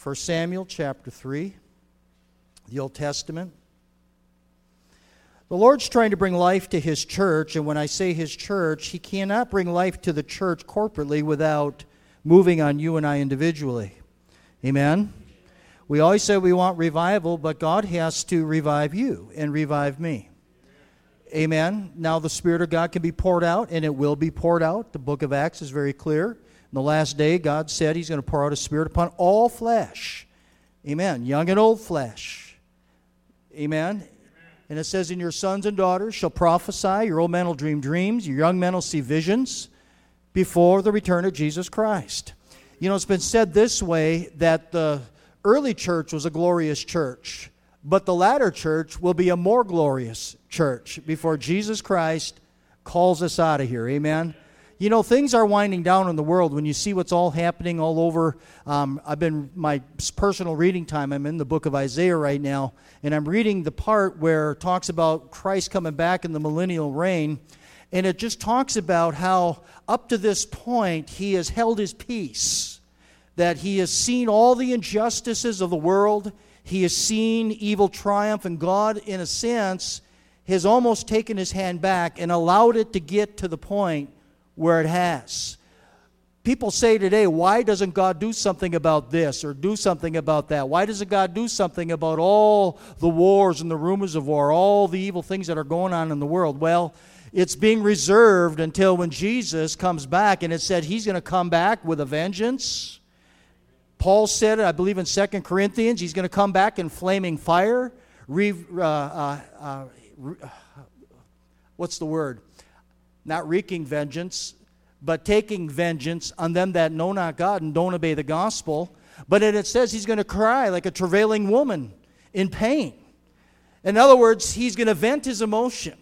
1 Samuel chapter 3, the Old Testament. The Lord's trying to bring life to His church, and when I say His church, He cannot bring life to the church corporately without moving on you and I individually. Amen? We always say we want revival, but God has to revive you and revive me. Amen? Now the Spirit of God can be poured out, and it will be poured out. The book of Acts is very clear. In the last day, God said He's going to pour out His Spirit upon all flesh. Amen? Young and old flesh. Amen? And it says, and your sons and daughters shall prophesy, your old men will dream dreams, your young men will see visions before the return of Jesus Christ. You know, it's been said this way, that the early church was a glorious church, but the latter church will be a more glorious church before Jesus Christ calls us out of here. Amen? You know, things are winding down in the world when you see what's all happening all over. My personal reading time, I'm in the book of Isaiah right now, and I'm reading the part where it talks about Christ coming back in the millennial reign, and it just talks about how up to this point He has held His peace, that He has seen all the injustices of the world, He has seen evil triumph, and God, in a sense, has almost taken His hand back and allowed it to get to the point where it has. People say today, why doesn't God do something about this or do something about that? Why doesn't God do something about all the wars and the rumors of war, all the evil things that are going on in the world? Well, it's being reserved until when Jesus comes back, and it said He's going to come back with a vengeance. Paul said it, I believe in 2 Corinthians, He's going to come back in flaming fire. What's the word? Not wreaking vengeance, but taking vengeance on them that know not God and don't obey the gospel. But it says He's going to cry like a travailing woman in pain. In other words, He's going to vent His emotion.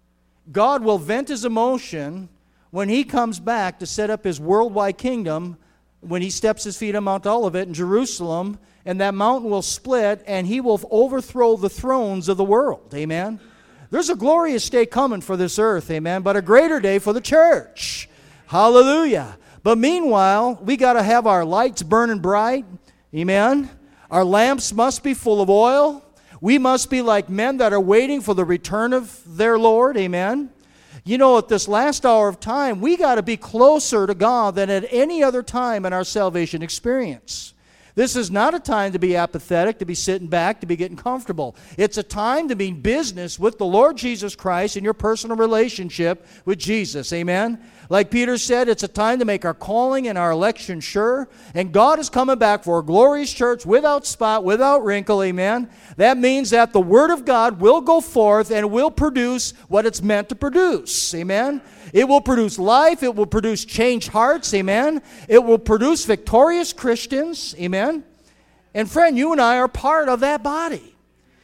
God will vent His emotion when He comes back to set up His worldwide kingdom, when He steps His feet on Mount Olivet in Jerusalem, and that mountain will split, and He will overthrow the thrones of the world. Amen? There's a glorious day coming for this earth, amen, but a greater day for the church. Hallelujah. But meanwhile, we got to have our lights burning bright, amen. Our lamps must be full of oil. We must be like men that are waiting for the return of their Lord, amen. You know, at this last hour of time, we got to be closer to God than at any other time in our salvation experience. This is not a time to be apathetic, to be sitting back, to be getting comfortable. It's a time to be business with the Lord Jesus Christ in your personal relationship with Jesus. Amen? Like Peter said, it's a time to make our calling and our election sure. And God is coming back for a glorious church without spot, without wrinkle. Amen? That means that the Word of God will go forth and will produce what it's meant to produce. Amen? It will produce life. It will produce changed hearts. Amen? It will produce victorious Christians. Amen? And friend, you and I are part of that body.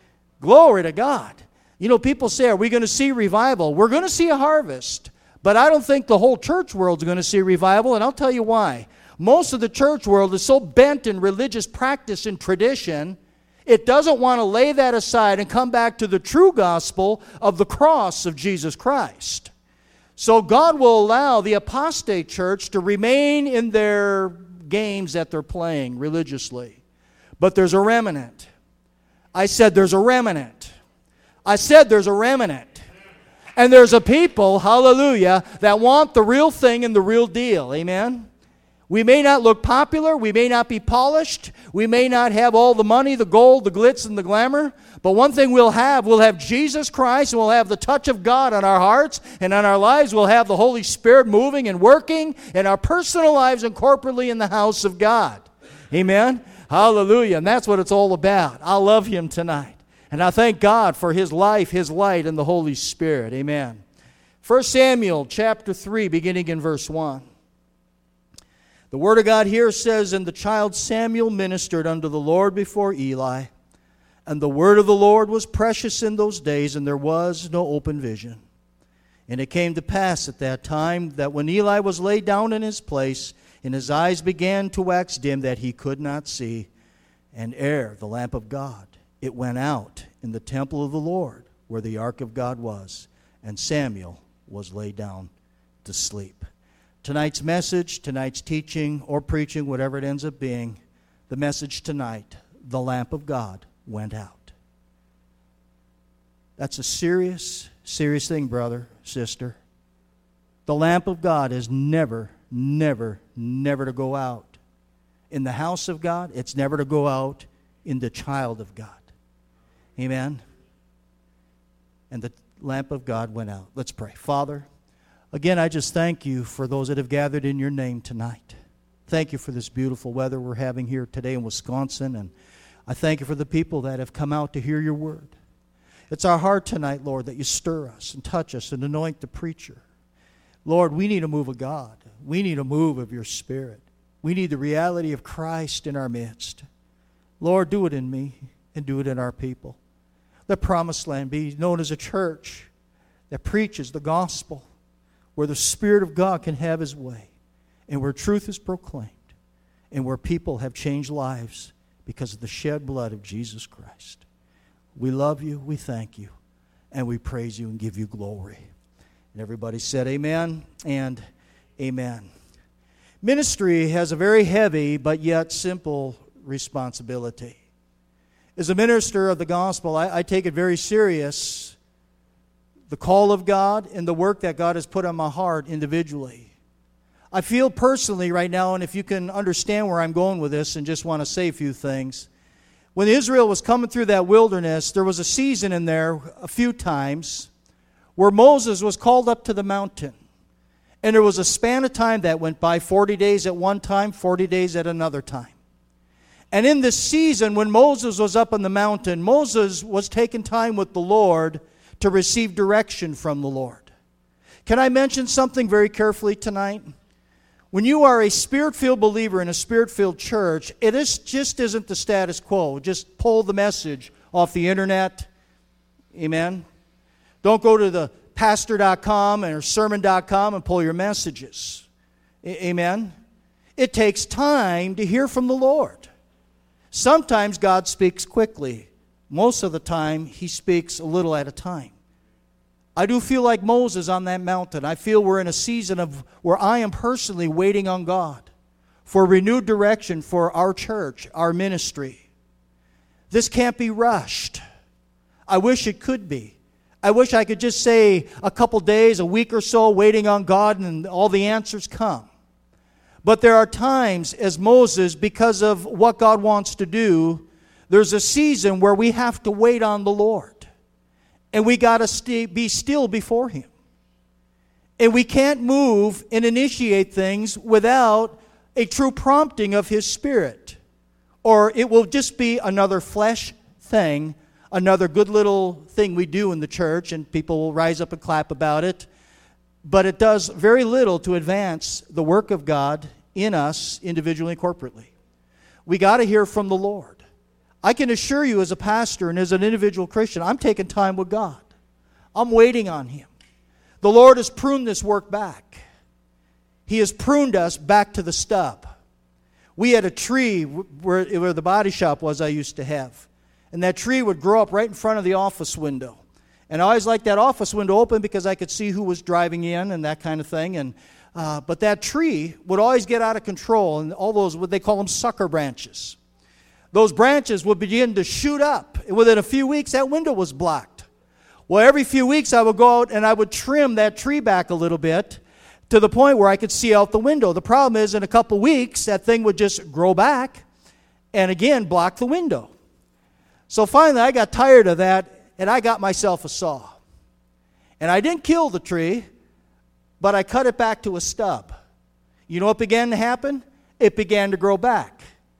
Glory to God. You know, people say, are we going to see revival? We're going to see a harvest. But I don't think the whole church world is going to see revival, and I'll tell you why. Most of the church world is so bent in religious practice and tradition, it doesn't want to lay that aside and come back to the true gospel of the cross of Jesus Christ. So God will allow the apostate church to remain in their games that they're playing religiously. But there's a remnant. I said there's a remnant. I said there's a remnant. And there's a people, hallelujah, that want the real thing and the real deal. Amen? We may not look popular. We may not be polished. We may not have all the money, the gold, the glitz, and the glamour. But one thing we'll have Jesus Christ, and we'll have the touch of God on our hearts and on our lives. We'll have the Holy Spirit moving and working in our personal lives and corporately in the house of God. Amen? Hallelujah. And that's what it's all about. I love Him tonight. And I thank God for His life, His light, and the Holy Spirit. Amen. 1 Samuel chapter 3, beginning in verse 1. The Word of God here says, and the child Samuel ministered unto the Lord before Eli, and the word of the Lord was precious in those days, and there was no open vision. And it came to pass at that time that when Eli was laid down in his place, and his eyes began to wax dim, that he could not see, and ere the lamp of God, it went out in the temple of the Lord, where the ark of God was, and Samuel was laid down to sleep. Tonight's message, tonight's teaching or preaching, whatever it ends up being, The message tonight, the lamp of God went out. That's a serious, serious thing, brother, sister. The lamp of God is never, never, never to go out. In the house of God, it's never to go out in the child of God. Amen? And the lamp of God went out. Let's pray. Father, again, I just thank you for those that have gathered in your name tonight. Thank you for this beautiful weather we're having here today in Wisconsin. And I thank you for the people that have come out to hear your word. It's our heart tonight, Lord, that you stir us and touch us and anoint the preacher. Lord, we need a move of God. We need a move of your Spirit. We need the reality of Christ in our midst. Lord, do it in me and do it in our people. Let Promised Land be known as a church that preaches the gospel, where the Spirit of God can have his way, and where truth is proclaimed, and where people have changed lives because of the shed blood of Jesus Christ. We love you, we thank you, and we praise you and give you glory. And everybody said amen and amen. Ministry has a very heavy but yet simple responsibility. As a minister of the gospel, I take it very serious, the call of God and the work that God has put on my heart individually. I feel personally right now, and if you can understand where I'm going with this and just want to say a few things, when Israel was coming through that wilderness, there was a season in there a few times where Moses was called up to the mountain. And there was a span of time that went by, 40 days at one time, 40 days at another time. And in this season, when Moses was up on the mountain, Moses was taking time with the Lord to receive direction from the Lord. Can I mention something very carefully tonight? When you are a Spirit-filled believer in a Spirit-filled church, just isn't the status quo. Just pull the message off the internet. Amen? Don't go to the pastor.com or sermon.com and pull your messages. Amen? It takes time to hear from the Lord. Sometimes God speaks quickly. Most of the time, he speaks a little at a time. I do feel like Moses on that mountain. I feel we're in a season of where I am personally waiting on God for renewed direction for our church, our ministry. This can't be rushed. I wish it could be. I wish I could just say a couple days, a week or so, waiting on God and all the answers come. But there are times, as Moses, because of what God wants to do, there's a season where we have to wait on the Lord. And we got to be still before him. And we can't move and initiate things without a true prompting of his Spirit. Or it will just be another flesh thing, another good little thing we do in the church, and people will rise up and clap about it. But it does very little to advance the work of God in us individually and corporately. We got to hear from the Lord. I can assure you as a pastor and as an individual Christian, I'm taking time with God. I'm waiting on him. The Lord has pruned this work back. He has pruned us back to the stub. We had a tree where the body shop was I used to have. And that tree would grow up right in front of the office window. And I always liked that office window open because I could see who was driving in and that kind of thing. But that tree would always get out of control. And all those, what they call them, sucker branches. Those branches would begin to shoot up. Within a few weeks, that window was blocked. Well, every few weeks, I would go out and I would trim that tree back a little bit to the point where I could see out the window. The problem is, in a couple weeks, that thing would just grow back and again block the window. So finally, I got tired of that, and I got myself a saw. And I didn't kill the tree, but I cut it back to a stub. You know what began to happen? It began to grow back.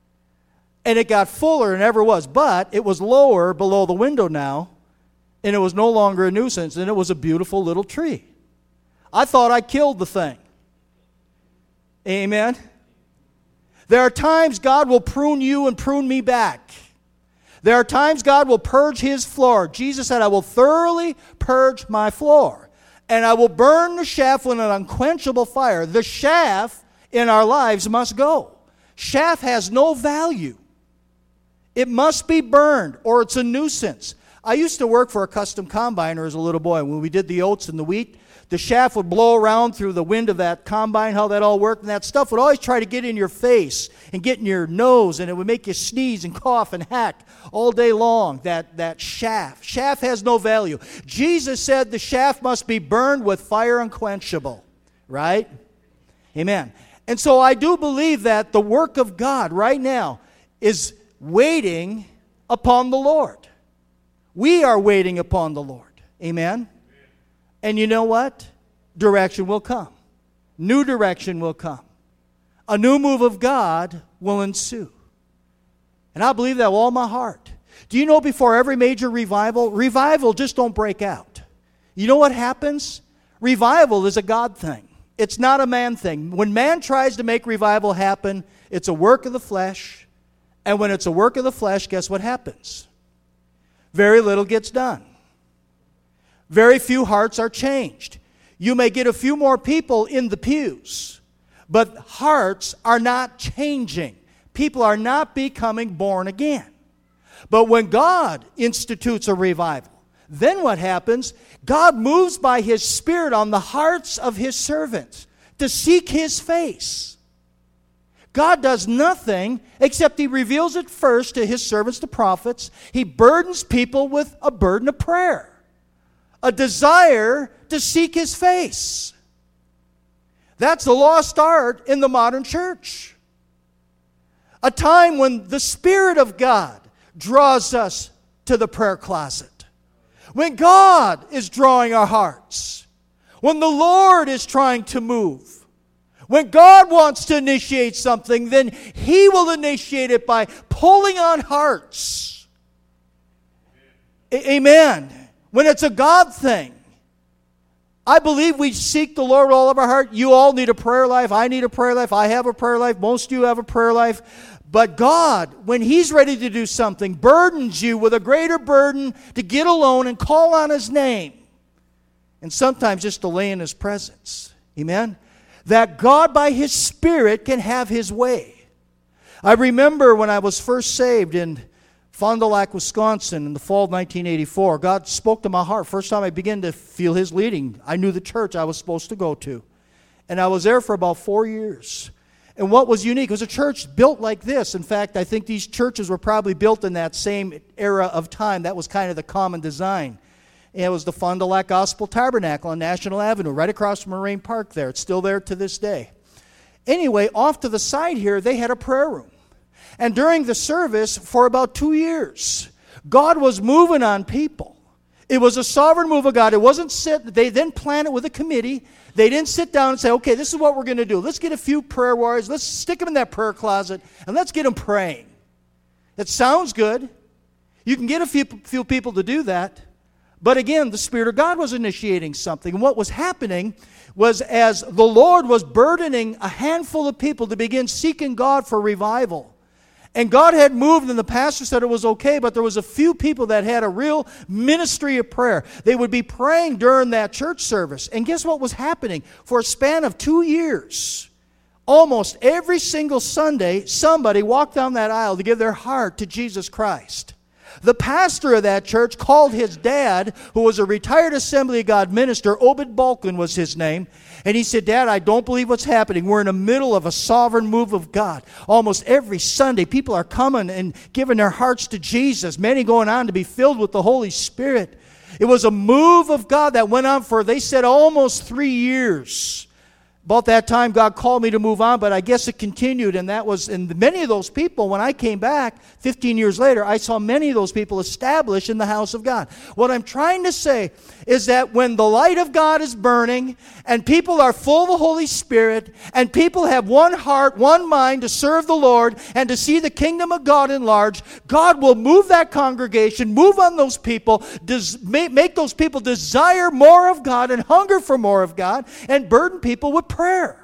And it got fuller than it ever was, but it was lower below the window now, and it was no longer a nuisance, and it was a beautiful little tree. I thought I killed the thing. Amen? There are times God will prune you and prune me back. There are times God will purge his floor. Jesus said, I will thoroughly purge my floor, and I will burn the chaff with an unquenchable fire. The chaff in our lives must go. Chaff has no value. It must be burned, or it's a nuisance. I used to work for a custom combiner as a little boy. When we did the oats and the wheat, the shaft would blow around through the wind of that combine, how that all worked, and that stuff would always try to get in your face and get in your nose, and it would make you sneeze and cough and hack all day long, that shaft. Shaft has no value. Jesus said the shaft must be burned with fire unquenchable, right? Amen. And so I do believe that the work of God right now is waiting upon the Lord. We are waiting upon the Lord. Amen? And you know what? Direction will come. New direction will come. A new move of God will ensue. And I believe that with all my heart. Do you know before every major revival just don't break out. You know what happens? Revival is a God thing. It's not a man thing. When man tries to make revival happen, it's a work of the flesh. And when it's a work of the flesh, guess what happens? Very little gets done. Very few hearts are changed. You may get a few more people in the pews, but hearts are not changing. People are not becoming born again. But when God institutes a revival, then what happens? God moves by His Spirit on the hearts of His servants to seek His face. God does nothing except He reveals it first to His servants, the prophets. He burdens people with a burden of prayer, a desire to seek His face. That's the lost art in the modern church. A time when the Spirit of God draws us to the prayer closet. When God is drawing our hearts. When the Lord is trying to move. When God wants to initiate something, then He will initiate it by pulling on hearts. Amen. When it's a God thing, I believe we seek the Lord with all of our heart. You all need a prayer life. I need a prayer life. I have a prayer life. Most of you have a prayer life. But God, when He's ready to do something, burdens you with a greater burden to get alone and call on His name. And sometimes just to lay in His presence. Amen? That God by His Spirit can have His way. I remember when I was first saved in Fond du Lac, Wisconsin in the fall of 1984. God spoke to my heart. First time I began to feel His leading. I knew the church I was supposed to go to. And I was there for about 4 years. And what was unique, it was a church built like this. In fact, I think these churches were probably built in that same era of time. That was kind of the common design. And it was the Fond du Lac Gospel Tabernacle on National Avenue, right across from Moraine Park there. It's still there to this day. Anyway, off to the side here, they had a prayer room. And during the service, for about 2 years, God was moving on people. It was a sovereign move of God. It wasn't they didn't plan it with a committee. They didn't sit down and say, okay, this is what we're going to do. Let's get a few prayer warriors. Let's stick them in that prayer closet, and let's get them praying. It sounds good. You can get a few people to do that. But again, the Spirit of God was initiating something. And what was happening was as the Lord was burdening a handful of people to begin seeking God for revival. And God had moved, and the pastor said it was okay, but there was a few people that had a real ministry of prayer. They would be praying during that church service. And guess what was happening? For a span of 2 years, almost every single Sunday, somebody walked down that aisle to give their heart to Jesus Christ. The pastor of that church called his dad, who was a retired Assembly of God minister, Obed Balkin was his name, and he said, Dad, I don't believe what's happening. We're in the middle of a sovereign move of God. Almost every Sunday, people are coming and giving their hearts to Jesus, many going on to be filled with the Holy Spirit. It was a move of God that went on for, they said, almost 3 years. About that time, God called me to move on, but I guess it continued, and many of those people, when I came back 15 years later, I saw many of those people established in the house of God. What I'm trying to say is that when the light of God is burning, and people are full of the Holy Spirit, and people have one heart, one mind to serve the Lord, and to see the kingdom of God enlarged, God will move that congregation, move on those people, make those people desire more of God, and hunger for more of God, and burden people with prayer.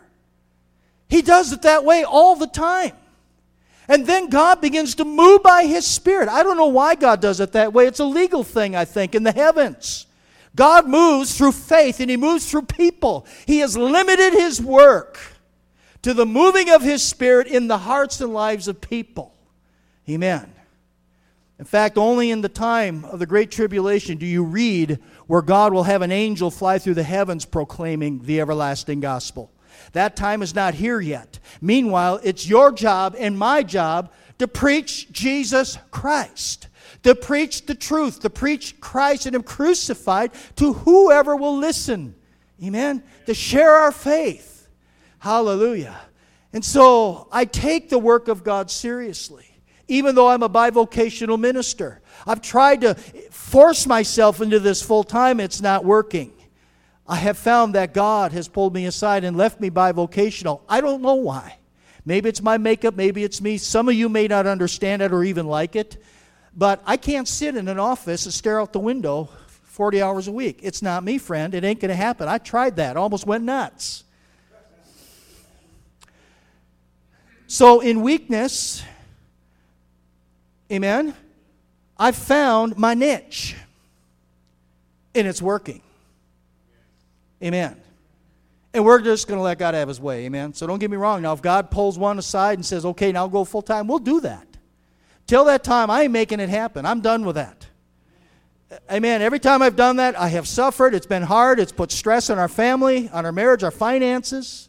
He does it that way all the time. And then God begins to move by His Spirit. I don't know why God does it that way. It's a legal thing, I think, in the heavens. God moves through faith, and He moves through people. He has limited His work to the moving of His Spirit in the hearts and lives of people. Amen. In fact, only in the time of the Great Tribulation do you read where God will have an angel fly through the heavens proclaiming the everlasting gospel. That time is not here yet. Meanwhile, it's your job and my job to preach Jesus Christ, to preach the truth, to preach Christ and Him crucified to whoever will listen. Amen? To share our faith. Hallelujah. And so I take the work of God seriously. Even though I'm a bivocational minister, I've tried to force myself into this full time. It's not working. I have found that God has pulled me aside and left me bivocational. I don't know why. Maybe it's my makeup, maybe it's me. Some of you may not understand it or even like it. But I can't sit in an office and stare out the window 40 hours a week. It's not me, friend. It ain't going to happen. I tried that. Almost went nuts. So in weakness, amen, I've found my niche. And it's working. Amen. And we're just going to let God have His way. Amen. So don't get me wrong. Now, if God pulls one aside and says, okay, now go full time, we'll do that. Till that time, I ain't making it happen. I'm done with that. Amen. Every time I've done that, I have suffered. It's been hard. It's put stress on our family, on our marriage, our finances.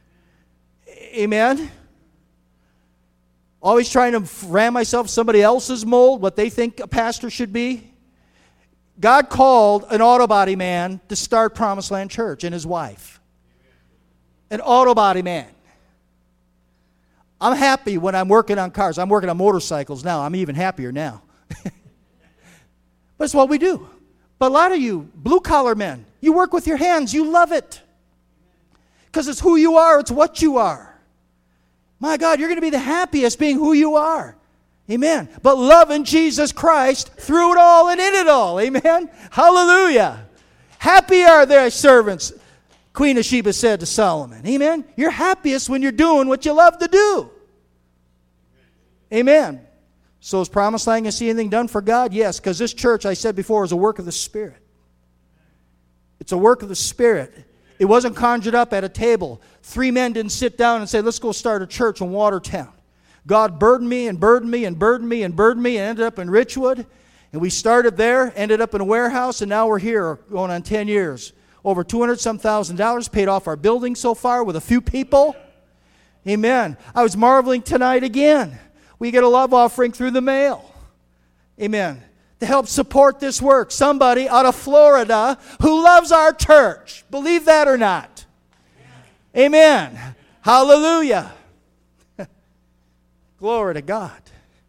Amen. Always trying to ram myself somebody else's mold, what they think a pastor should be. God called an auto body man to start Promised Land Church and his wife. An auto body man. I'm happy when I'm working on cars. I'm working on motorcycles now. I'm even happier now. But it's what we do. But a lot of you, blue-collar men, you work with your hands. You love it. Because it's who you are. It's what you are. My God, you're going to be the happiest being who you are. Amen. But loving Jesus Christ through it all and in it all. Amen. Hallelujah. Happy are thy servants, Queen of Sheba said to Solomon. Amen. You're happiest when you're doing what you love to do. Amen. So is Promised Land going to see anything done for God? Yes, because this church, I said before, is a work of the Spirit. It's a work of the Spirit. It wasn't conjured up at a table. 3 men didn't sit down and say, let's go start a church in Watertown. God burdened me and burdened me and burdened me and burdened me and ended up in Richwood. And we started there, ended up in a warehouse, and now we're here going on 10 years. Over $200,000, paid off our building so far with a few people. Amen. I was marveling tonight again. We get a love offering through the mail. Amen. To help support this work. Somebody out of Florida who loves our church. Believe that or not. Amen. Hallelujah. Glory to God.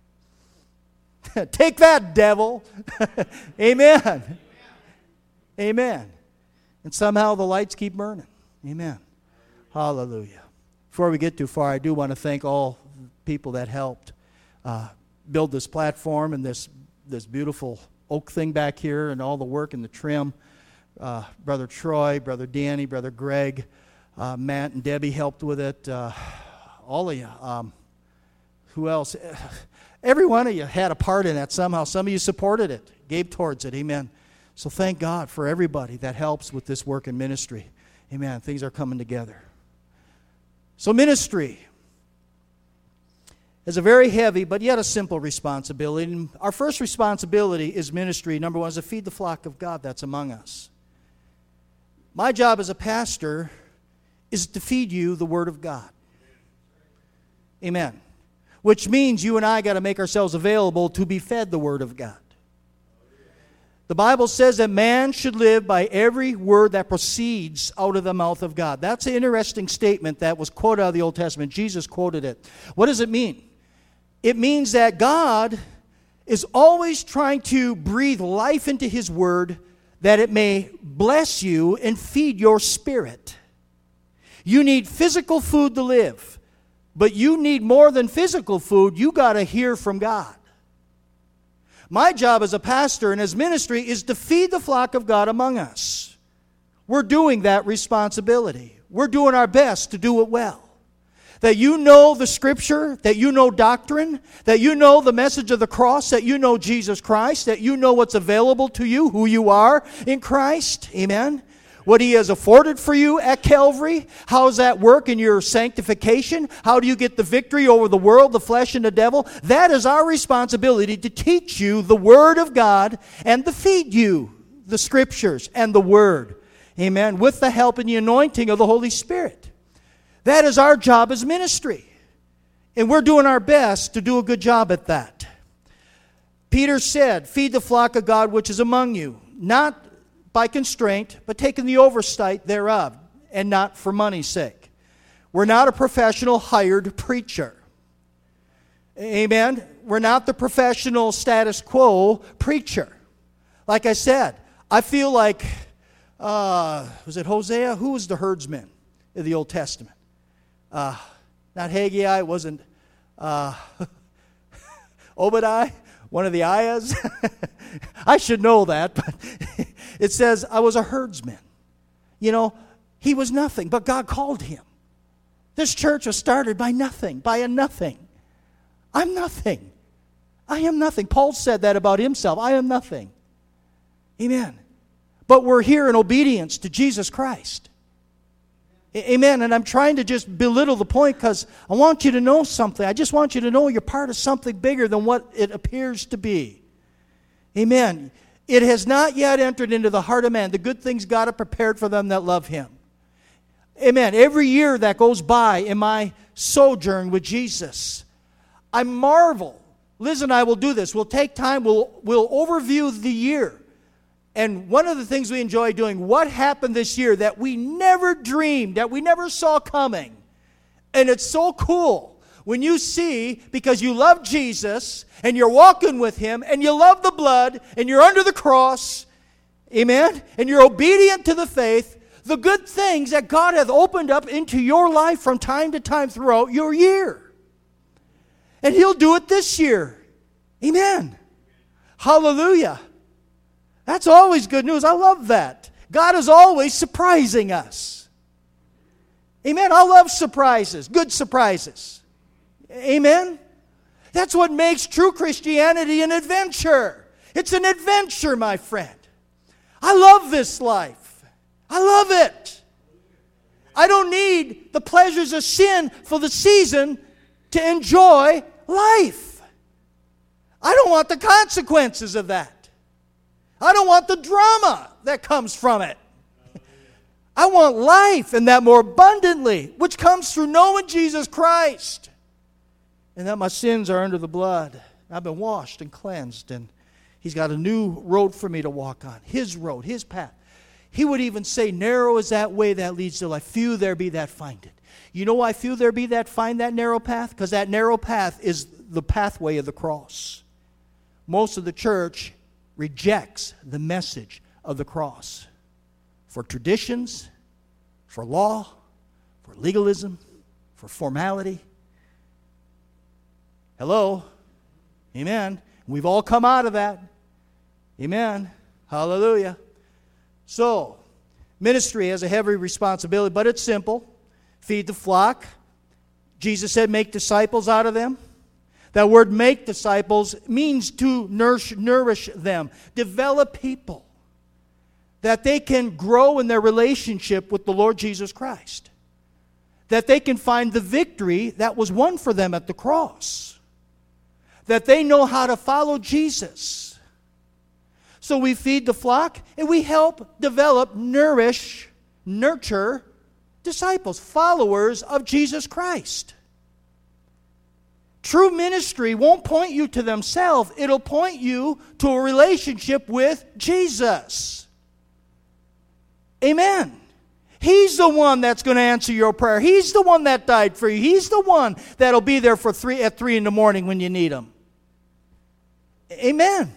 Take that, devil. Amen. Amen. And somehow the lights keep burning. Amen. Hallelujah. Before we get too far, I do want to thank all people that helped build this platform and this beautiful oak thing back here and all the work and the trim. Brother Troy, Brother Danny, Brother Greg, Matt and Debbie helped with it. All of you. Who else? Every one of you had a part in that somehow. Some of you supported it, gave towards it. Amen. So thank God for everybody that helps with this work in ministry. Amen. Things are coming together. So ministry is a very heavy but yet a simple responsibility. And our first responsibility is ministry. Number one is to feed the flock of God that's among us. My job as a pastor is to feed you the Word of God. Amen. Which means you and I got to make ourselves available to be fed the Word of God. The Bible says that man should live by every word that proceeds out of the mouth of God. That's an interesting statement that was quoted out of the Old Testament. Jesus quoted it. What does it mean? It means that God is always trying to breathe life into His Word that it may bless you and feed your spirit. You need physical food to live. But you need more than physical food. You got to hear from God. My job as a pastor and as ministry is to feed the flock of God among us. We're doing that responsibility. We're doing our best to do it well. That you know the Scripture, that you know doctrine, that you know the message of the cross, that you know Jesus Christ, that you know what's available to you, who you are in Christ. Amen. What He has afforded for you at Calvary? How does that work in your sanctification? How do you get the victory over the world, the flesh, and the devil? That is our responsibility, to teach you the Word of God and to feed you the Scriptures and the Word. Amen. With the help and the anointing of the Holy Spirit. That is our job as ministry. And we're doing our best to do a good job at that. Peter said, feed the flock of God which is among you, not by constraint, but taking the oversight thereof, and not for money's sake. We're not a professional hired preacher. Amen? We're not the professional status quo preacher. Like I said, I feel like, was it Hosea? Who was the herdsman in the Old Testament? Not Haggai, it wasn't Obadiah, one of the Ayahs. I should know that, but it says, I was a herdsman. You know, he was nothing, but God called him. This church was started by nothing, by a nothing. I'm nothing. I am nothing. Paul said that about himself. I am nothing. Amen. But we're here in obedience to Jesus Christ. Amen. And I'm trying to just belittle the point because I want you to know something. I just want you to know you're part of something bigger than what it appears to be. Amen. It has not yet entered into the heart of man. The good things God has prepared for them that love Him. Amen. Every year that goes by in my sojourn with Jesus, I marvel. Liz and I will do this. We'll take time. We'll overview the year. And one of the things we enjoy doing, what happened this year that we never dreamed, that we never saw coming. And it's so cool when you see, because you love Jesus, and you're walking with Him, and you love the blood, and you're under the cross, amen, and you're obedient to the faith, the good things that God hath opened up into your life from time to time throughout your year. And He'll do it this year. Amen. Hallelujah. That's always good news. I love that. God is always surprising us. Amen. I love surprises, good surprises. Amen. That's what makes true Christianity an adventure. It's an adventure, my friend. I love this life. I love it. I don't need the pleasures of sin for the season to enjoy life. I don't want the consequences of that. I don't want the drama that comes from it. I want life, and that more abundantly, which comes through knowing Jesus Christ. And that my sins are under the blood. I've been washed and cleansed, and He's got a new road for me to walk on. His road, His path. He would even say, narrow is that way that leads to life. Few there be that find it. You know why few there be that find that narrow path? Because that narrow path is the pathway of the cross. Most of the church rejects the message of the cross for traditions, for law, for legalism, for formality. Hello? Amen. We've all come out of that. Amen. Hallelujah. So, ministry has a heavy responsibility, but it's simple. Feed the flock. Jesus said, make disciples out of them. That word make disciples means to nourish them. Develop people that they can grow in their relationship with the Lord Jesus Christ. That they can find the victory that was won for them at the cross. That they know how to follow Jesus. So we feed the flock and we help develop, nourish, nurture disciples, followers of Jesus Christ. True ministry won't point you to themselves. It'll point you to a relationship with Jesus. Amen. He's the one that's going to answer your prayer. He's the one that died for you. He's the one that'll be there for at 3 in the morning when you need Him. Amen.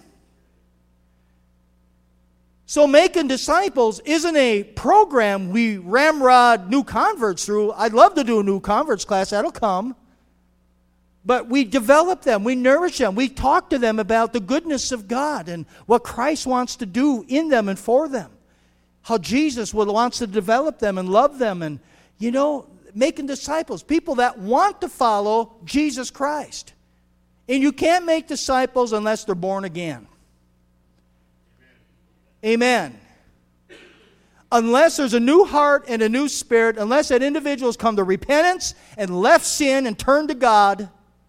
So making disciples isn't a program we ramrod new converts through. I'd love to do a new converts class. That'll come. But we develop them, we nourish them, we talk to them about the goodness of God and what Christ wants to do in them and for them. How Jesus wants to develop them and love them and, making disciples, people that want to follow Jesus Christ. And you can't make disciples unless they're born again. Amen. unless there's a new heart and a new spirit, unless that individual has come to repentance and left sin and turned to God,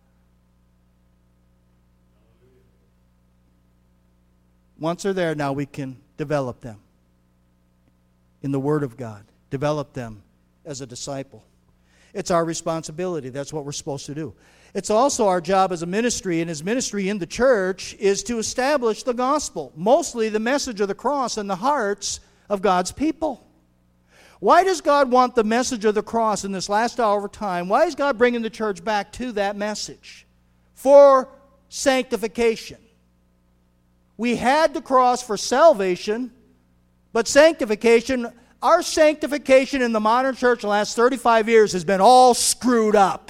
once they're there, now we can develop them in the Word of God. Develop them as a disciple. It's our responsibility. That's what we're supposed to do. It's also our job as a ministry, and as ministry in the church is to establish the gospel, mostly the message of the cross in the hearts of God's people. Why does God want the message of the cross in this last hour of time? Why is God bringing the church back to that message? For sanctification. We had the cross for salvation, but sanctification, our sanctification in the modern church the last 35 years has been all screwed up.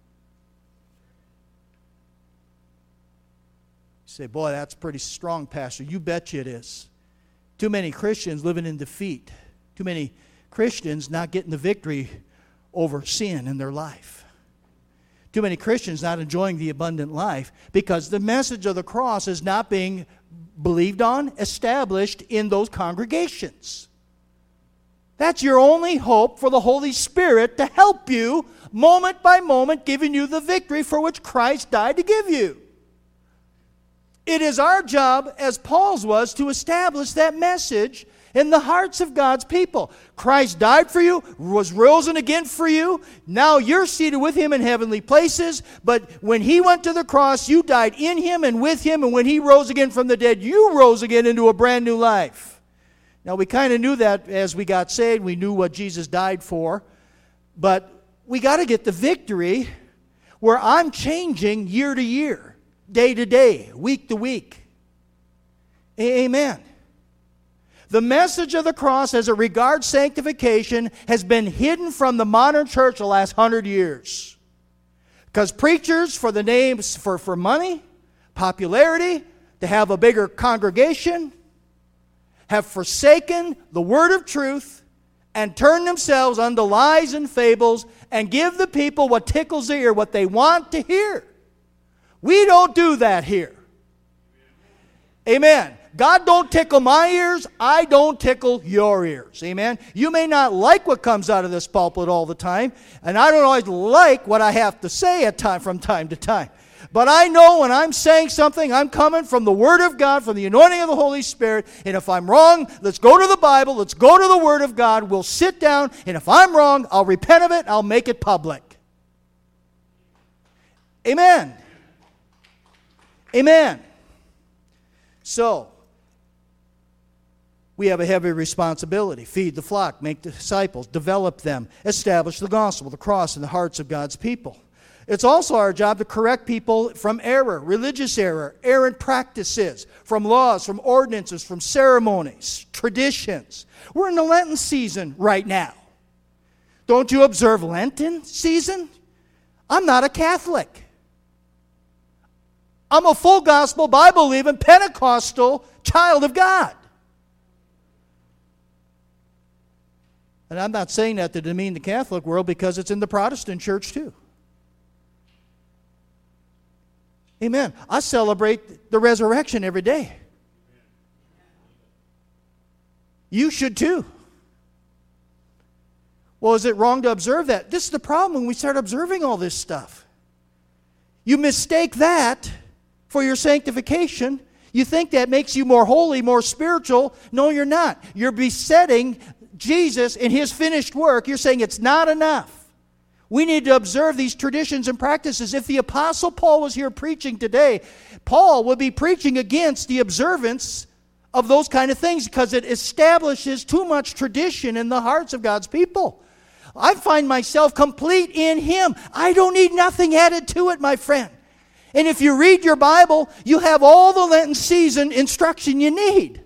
You say, boy, that's pretty strong, Pastor. You bet you it is. Too many Christians living in defeat. Too many Christians not getting the victory over sin in their life. Too many Christians not enjoying the abundant life because the message of the cross is not being believed on, established in those congregations. That's your only hope for the Holy Spirit to help you moment by moment, giving you the victory for which Christ died to give you. It is our job, as Paul's was, to establish that message in the hearts of God's people. Christ died for you, was risen again for you. Now you're seated with Him in heavenly places. But when He went to the cross, you died in Him and with Him. And when He rose again from the dead, you rose again into a brand new life. Now we kind of knew that as we got saved. We knew what Jesus died for. But we got to get the victory where I'm changing year to year, day to day, week to week. Amen. The message of the cross as it regards sanctification has been hidden from the modern church the last 100 years. Because preachers, for the names, for money, popularity, to have a bigger congregation, have forsaken the word of truth and turned themselves unto lies and fables and give the people what tickles their ear, what they want to hear. We don't do that here. Amen. God don't tickle my ears. I don't tickle your ears. Amen. You may not like what comes out of this pulpit all the time, and I don't always like what I have to say from time to time. But I know when I'm saying something, I'm coming from the Word of God, from the anointing of the Holy Spirit. And if I'm wrong, let's go to the Bible. Let's go to the Word of God. We'll sit down, and if I'm wrong, I'll repent of it. I'll make it public. Amen. Amen. So, we have a heavy responsibility. Feed the flock, make disciples, develop them, establish the gospel, the cross in the hearts of God's people. It's also our job to correct people from error, religious error, errant practices, from laws, from ordinances, from ceremonies, traditions. We're in the Lenten season right now. Don't you observe Lenten season? I'm not a Catholic. I'm a full gospel, Bible-believing, Pentecostal child of God. And I'm not saying that to demean the Catholic world because it's in the Protestant church too. Amen. I celebrate the resurrection every day. You should too. Well, is it wrong to observe that? This is the problem when we start observing all this stuff. You mistake that for your sanctification. You think that makes you more holy, more spiritual. No, you're not. You're besetting Jesus in His finished work. You're saying it's not enough. We need to observe these traditions and practices. If the Apostle Paul was here preaching today, Paul would be preaching against the observance of those kind of things because it establishes too much tradition in the hearts of God's people. I find myself complete in Him. I don't need nothing added to it, my friend. And if you read your Bible, you have all the Lenten season instruction you need.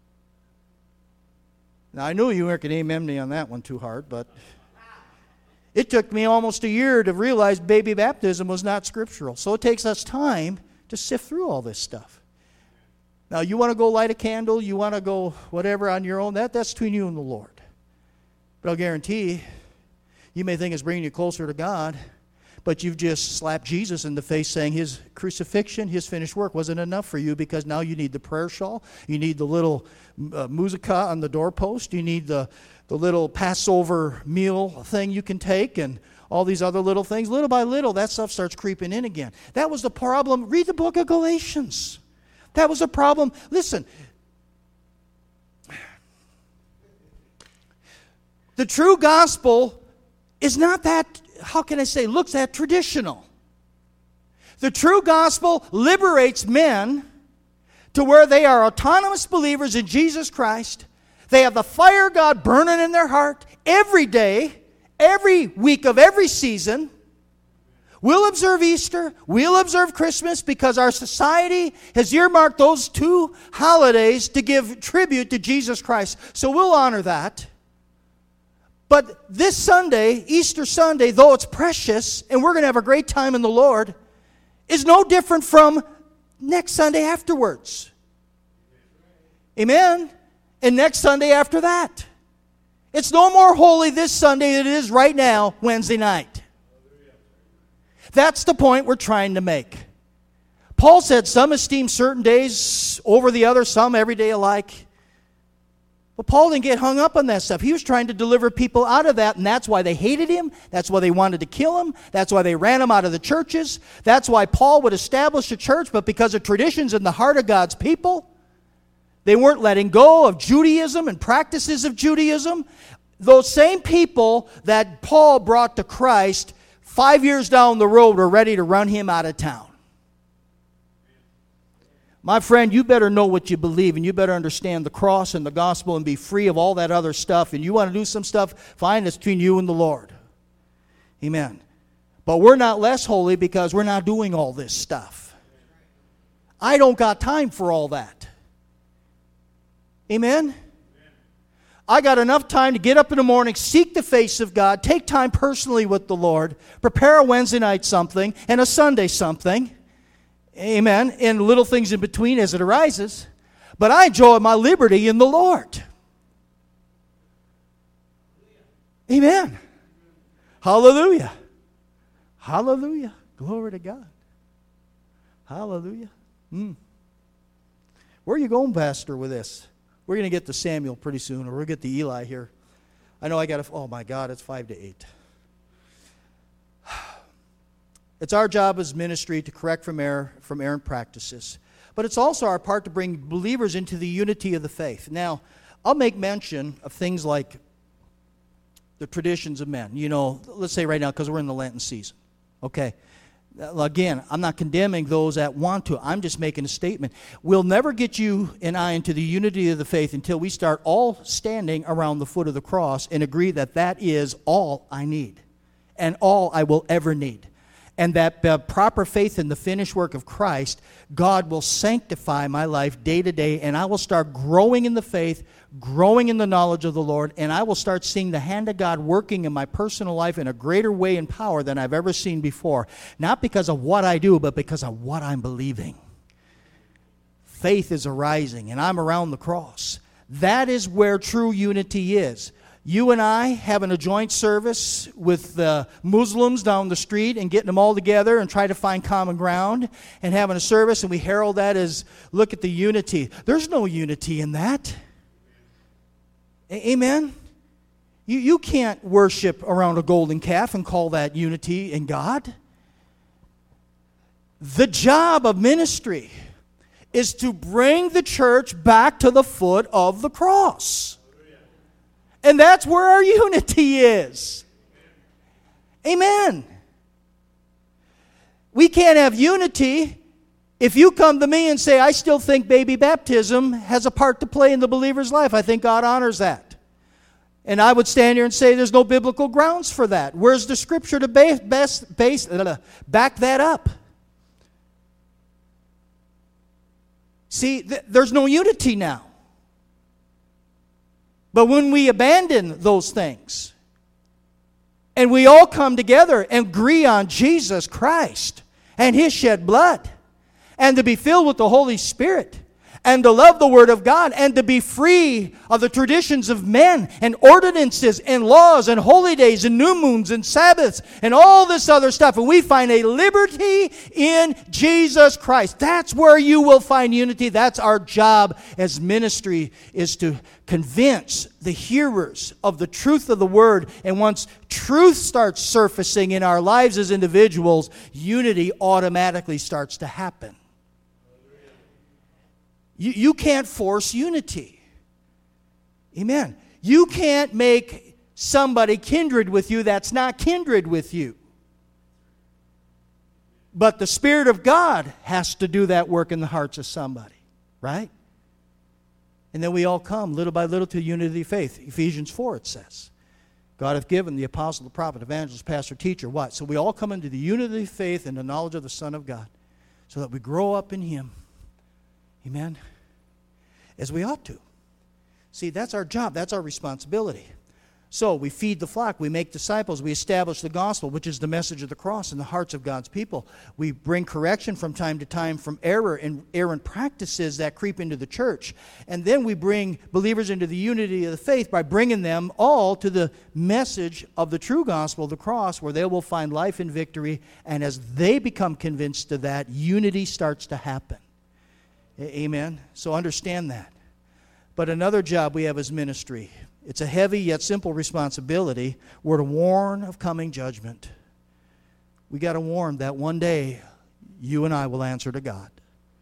Now, I knew you weren't going to amen me on that one too hard, but it took me almost a year to realize baby baptism was not scriptural. So it takes us time to sift through all this stuff. Now, you want to go light a candle, you want to go whatever on your own, that's between you and the Lord. But I'll guarantee you may think it's bringing you closer to God, But you've just slapped Jesus in the face saying his crucifixion, his finished work wasn't enough for you because now you need the prayer shawl. You need the little muzika on the doorpost. You need the little Passover meal thing you can take and all these other little things. Little by little, that stuff starts creeping in again. That was the problem. Read the book of Galatians. That was the problem. Listen, the true gospel is not that, how can I say, looks that traditional. The true gospel liberates men to where they are autonomous believers in Jesus Christ. They have the fire of God burning in their heart every day, every week of every season. We'll observe Easter. We'll observe Christmas because our society has earmarked those two holidays to give tribute to Jesus Christ. So we'll honor that. But this Sunday, Easter Sunday, though it's precious and we're going to have a great time in the Lord, is no different from next Sunday afterwards. Amen? And next Sunday after that. It's no more holy this Sunday than it is right now, Wednesday night. That's the point we're trying to make. Paul said some esteem certain days over the other, some every day alike. But Paul didn't get hung up on that stuff. He was trying to deliver people out of that, and that's why they hated him. That's why they wanted to kill him. That's why they ran him out of the churches. That's why Paul would establish a church, but because of traditions in the heart of God's people, they weren't letting go of Judaism and practices of Judaism. Those same people that Paul brought to Christ 5 years down the road were ready to run him out of town. My friend, you better know what you believe, and you better understand the cross and the gospel and be free of all that other stuff. And you want to do some stuff, fine, it's between you and the Lord. Amen. But we're not less holy because we're not doing all this stuff. I don't got time for all that. Amen? I got enough time to get up in the morning, seek the face of God, take time personally with the Lord, prepare a Wednesday night something and a Sunday something. Amen. And little things in between as it arises. But I enjoy my liberty in the Lord. Amen. Hallelujah. Hallelujah. Glory to God. Hallelujah. Where are you going, Pastor, with this? We're going to get to Samuel pretty soon, or we'll get to Eli here. I know I got to, oh my God, it's 5 to 8. It's our job as ministry to correct from errant practices. But it's also our part to bring believers into the unity of the faith. Now, I'll make mention of things like the traditions of men. You know, let's say right now, because we're in the Lenten season. Okay. Again, I'm not condemning those that want to. I'm just making a statement. We'll never get you and I into the unity of the faith until we start all standing around the foot of the cross and agree that that is all I need and all I will ever need. And that proper faith in the finished work of Christ, God will sanctify my life day to day, and I will start growing in the faith, growing in the knowledge of the Lord, and I will start seeing the hand of God working in my personal life in a greater way and power than I've ever seen before. Not because of what I do, but because of what I'm believing. Faith is arising, and I'm around the cross. That is where true unity is. You and I having a joint service with the Muslims down the street and getting them all together and try to find common ground and having a service, and we herald that as, look at the unity. There's no unity in that. Amen? You can't worship around a golden calf and call that unity in God. The job of ministry is to bring the church back to the foot of the cross. And that's where our unity is. Amen. We can't have unity if you come to me and say, I still think baby baptism has a part to play in the believer's life. I think God honors that. And I would stand here and say there's no biblical grounds for that. Where's the scripture to back that up? See, there's no unity now. But when we abandon those things, and we all come together and agree on Jesus Christ and His shed blood, and to be filled with the Holy Spirit, and to love the Word of God and to be free of the traditions of men and ordinances and laws and holy days and new moons and Sabbaths and all this other stuff. And we find a liberty in Jesus Christ. That's where you will find unity. That's our job as ministry, is to convince the hearers of the truth of the Word. And once truth starts surfacing in our lives as individuals, unity automatically starts to happen. You can't force unity. Amen. You can't make somebody kindred with you that's not kindred with you. But the Spirit of God has to do that work in the hearts of somebody, right? And then we all come little by little to unity of faith. Ephesians 4, it says. God hath given the apostle, the prophet, evangelist, pastor, teacher. What? So we all come into the unity of faith and the knowledge of the Son of God, so that we grow up in Him. Amen? As we ought to. See, that's our job. That's our responsibility. So we feed the flock. We make disciples. We establish the gospel, which is the message of the cross in the hearts of God's people. We bring correction from time to time from error and errant practices that creep into the church. And then we bring believers into the unity of the faith by bringing them all to the message of the true gospel, the cross, where they will find life and victory. And as they become convinced of that, unity starts to happen. Amen? So understand that. But another job we have as ministry. It's a heavy yet simple responsibility. We're to warn of coming judgment. We got to warn that one day you and I will answer to God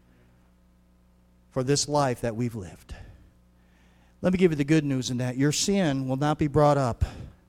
for this life that we've lived. Let me give you the good news in that. Your sin will not be brought up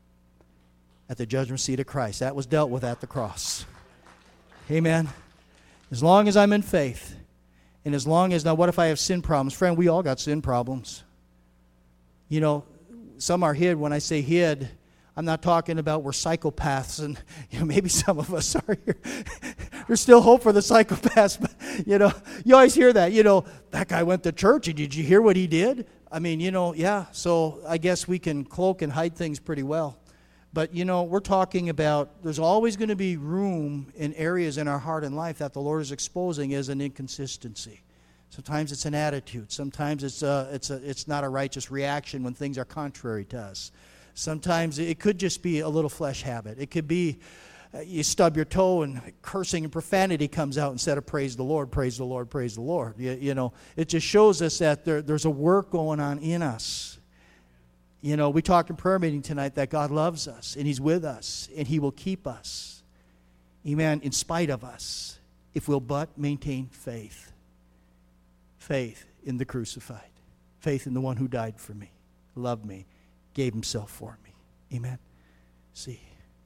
at the judgment seat of Christ. That was dealt with at the cross. Amen. As long as I'm in faith, and as long as, now what if I have sin problems? Friend, we all got sin problems. You know, some are hid. When I say hid, I'm not talking about we're psychopaths, and maybe some of us are here. There's still hope for the psychopaths, but you always hear that. That guy went to church, and did you hear what he did? I mean, yeah. So I guess we can cloak and hide things pretty well. But we're talking about there's always going to be room in areas in our heart and life that the Lord is exposing as an inconsistency. Sometimes it's an attitude. Sometimes it's not a righteous reaction when things are contrary to us. Sometimes it could just be a little flesh habit. It could be you stub your toe and cursing and profanity comes out instead of praise the Lord, praise the Lord, praise the Lord. It just shows us that there's a work going on in us. We talked in prayer meeting tonight that God loves us and He's with us and He will keep us. Amen. In spite of us, if we'll but maintain faith. Faith in the crucified. Faith in the one who died for me, loved me, gave Himself for me. Amen. See.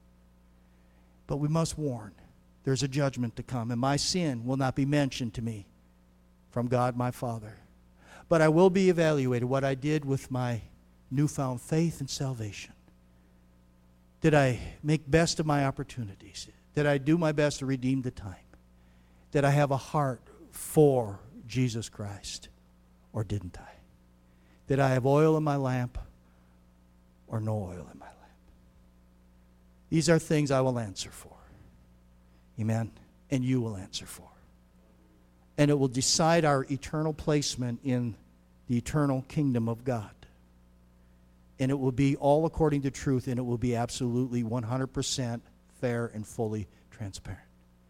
But we must warn. There's a judgment to come, and my sin will not be mentioned to me from God my Father. But I will be evaluated what I did with my newfound faith and salvation. Did I make best of my opportunities? Did I do my best to redeem the time? Did I have a heart for Jesus Christ, or didn't I? Did I have oil in my lamp or no oil in my lamp? These are things I will answer for. Amen? And you will answer for. And it will decide our eternal placement in the eternal kingdom of God. And it will be all according to truth, and it will be absolutely 100% fair and fully transparent.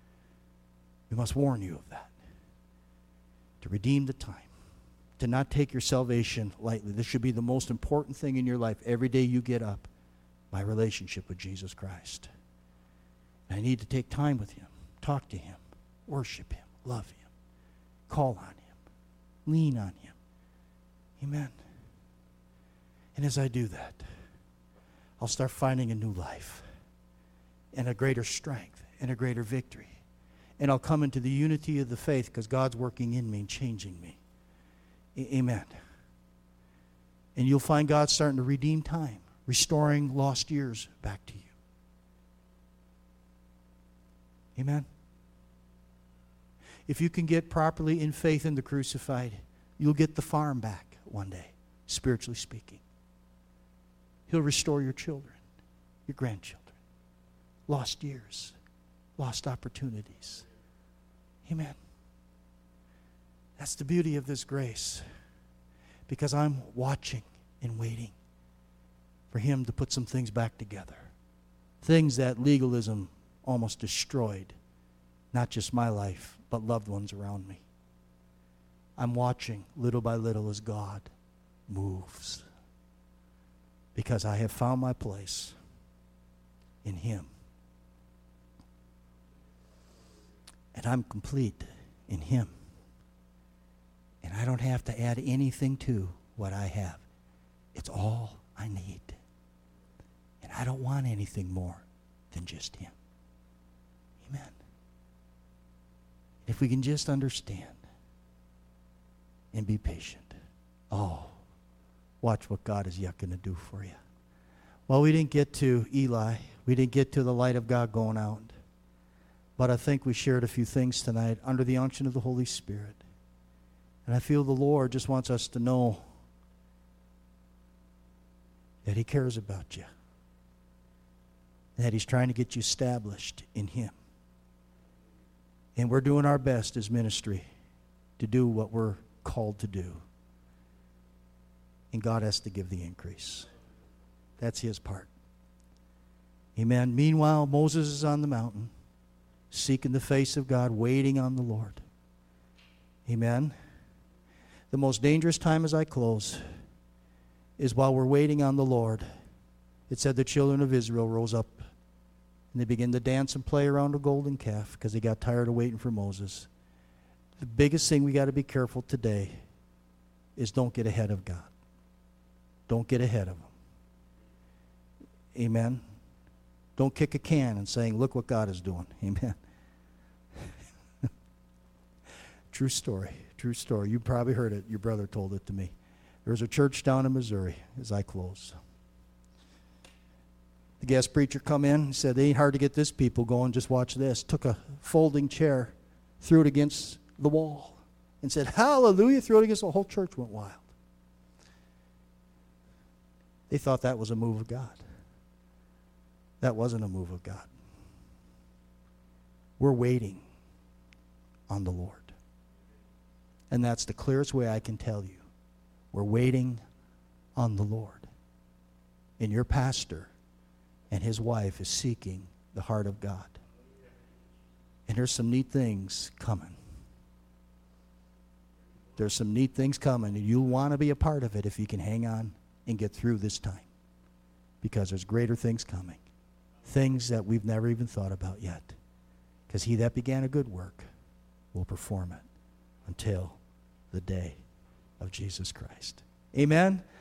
We must warn you of that. To redeem the time. To not take your salvation lightly. This should be the most important thing in your life. Every day you get up, my relationship with Jesus Christ. And I need to take time with Him. Talk to Him. Worship Him. Love Him. Call on Him. Lean on Him. Amen. And as I do that, I'll start finding a new life. And a greater strength. And a greater victory. And I'll come into the unity of the faith because God's working in me and changing me. Amen. And you'll find God starting to redeem time, restoring lost years back to you. Amen. If you can get properly in faith in the crucified, you'll get the farm back one day, spiritually speaking. He'll restore your children, your grandchildren, lost years, lost opportunities. Amen. That's the beauty of this grace. Because I'm watching and waiting for him to put some things back together. Things that legalism almost destroyed. Not just my life, but loved ones around me. I'm watching little by little as God moves. Because I have found my place in him. And I'm complete in him. And I don't have to add anything to what I have. It's all I need. And I don't want anything more than just him. Amen. If we can just understand and be patient. Oh, watch what God is yet going to do for you. Well, we didn't get to Eli. We didn't get to the light of God going out. But I think we shared a few things tonight under the unction of the Holy Spirit. And I feel the Lord just wants us to know that he cares about you. And that he's trying to get you established in him. And we're doing our best as ministry to do what we're called to do. And God has to give the increase. That's his part. Amen. Meanwhile, Moses is on the mountain, seeking the face of God, waiting on the Lord. Amen. The most dangerous time as I close is while we're waiting on the Lord. It said the children of Israel rose up and they began to dance and play around a golden calf because they got tired of waiting for Moses. The biggest thing we got to be careful today is don't get ahead of God. Don't get ahead of him. Amen. Don't kick a can and saying, look what God is doing. Amen. True story. True story. You probably heard it. Your brother told it to me. There's a church down in Missouri as I close. The guest preacher come in and said, it ain't hard to get this people going. Just watch this. Took a folding chair, threw it against the wall, and said, hallelujah. Threw it against the whole church went wild. They thought that was a move of God. That wasn't a move of God. We're waiting on the Lord. And that's the clearest way I can tell you. We're waiting on the Lord. And your pastor and his wife is seeking the heart of God. And there's some neat things coming. There's some neat things coming, and you'll want to be a part of it if you can hang on and get through this time. Because there's greater things coming. Things that we've never even thought about yet. Because he that began a good work will perform it until the day of Jesus Christ. Amen?